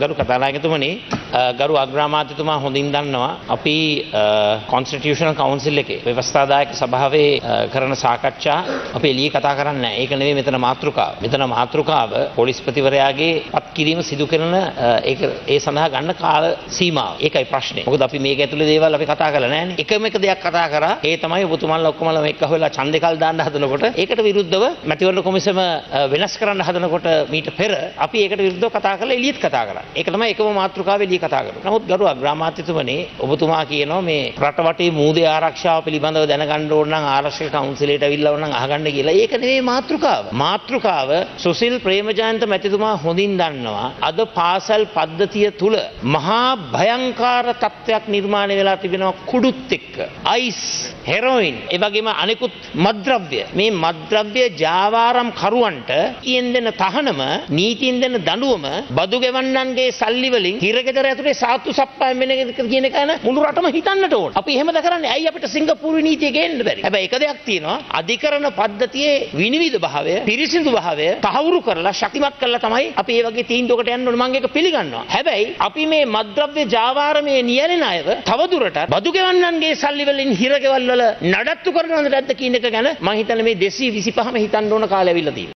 ගරු කතානායකතුමනි, ගරු අග්‍රාමාත්‍යතුමා හොඳින් දන්නවා අපි කොන්ස්ටිටියුෂනල් කවුන්සිල් එකේ ව්‍යවස්ථාදායක සභාවේ කරන සාකච්ඡා අපි එළියේ කතා කරන්නේ නැහැ. ඒක නෙවෙයි මෙතන මාතෘකාව. මෙතන මාතෘකාව පොලිස්පතිවරයාගේ පත්කිරීම සිදු කරන ඒ සඳහා ගන්න කාල සීමාව. ඒකයි ප්‍රශ්නේ. මොකද අපි මේක ඇතුලේ දේවල් අපි කතා කරලා නැහැනේ. එකම එක දෙයක් කතා කරා. ඒ තමයි ඔබතුමාලා ඔක්කොමලා මේක අහුවෙලා ඡන්දේ කල් දාන්න හදනකොට ඒකට විරුද්ධව මැතිවරණ කොමිසම වෙනස් කරන්න හදනකොට මීට පෙර අපි ඒකට විරුද්ධව කතා කරලා එළියෙත් කතා කරා. ඒක තමයි එකම මාතෘකාව එළිය කතා කරනවා. නමුත් ගරු අග්‍රාමාත්‍යතුමනි, ඔබතුමා කියනවා මේ රට වටේ මූදේ ආරක්ෂාව පිළිබඳව දැනගන්න ඕන නම් ආරක්ෂක කවුන්සිලයට අවිල්ලා ඕන නම් අහගන්න කියලා. ඒක නෙවෙයි මාතෘකාව. මාතෘකාව සුසිල් ප්‍රේමජයන්ත මැතිතුමා හොඳින් දන්නවා. අද පාසල් පද්ධතිය තුල මහා භයංකාර තත්ත්වයක් නිර්මාණය වෙලා තිබෙනවා කුඩුත් එක්ක. අයිස්, හෙරොයින්, ඒ වගේම අනෙකුත් මත්ද්‍රව්‍ය. මේ මත්ද්‍රව්‍ය ජාවාරම් කරුවන්ට ඊයෙන් දෙන තහනම, නීතියෙන් දෙන දඬුවම, බදු ගෙවන්නන්ගේ සල්ලි වලින් හිරගෙදර ඇතුලේ සාත්තු සප්පායම් වෙන කියන එක ගැන මුළු රටම හිතන්නට ඕන. අපි එහෙමද කරන්නේ? ඇයි අපිට සිංගප්පූරු නීතිය ගේන්න බැරි? හැබැයි එක දෙයක් තියෙනවා. අධිකරණ පද්ධතියේ විනිවිද භාවය, පිරිසිදු භාවය තහවුරු කරලා ශක්තිමත් කරලා තමයි අපි මේ වගේ තීන්දුවකට යන්න ඕන. මම ඒක පිළිගන්නවා. හැබැයි අපි මේ මත්ද්‍රව්‍ය ජාවාරමේ නියැලෙන අයව තවදුරටත් බදු ගෙවන්නන්ගේ සල්ලි වලින් හිරගෙවල් වල නඩත්තු කරනවද නැද්ද කියන එක ගැන මම හිතන්නේ මේ 225ම හිතන්න ඕන කාලය ඇවිල්ලා තියෙනවා.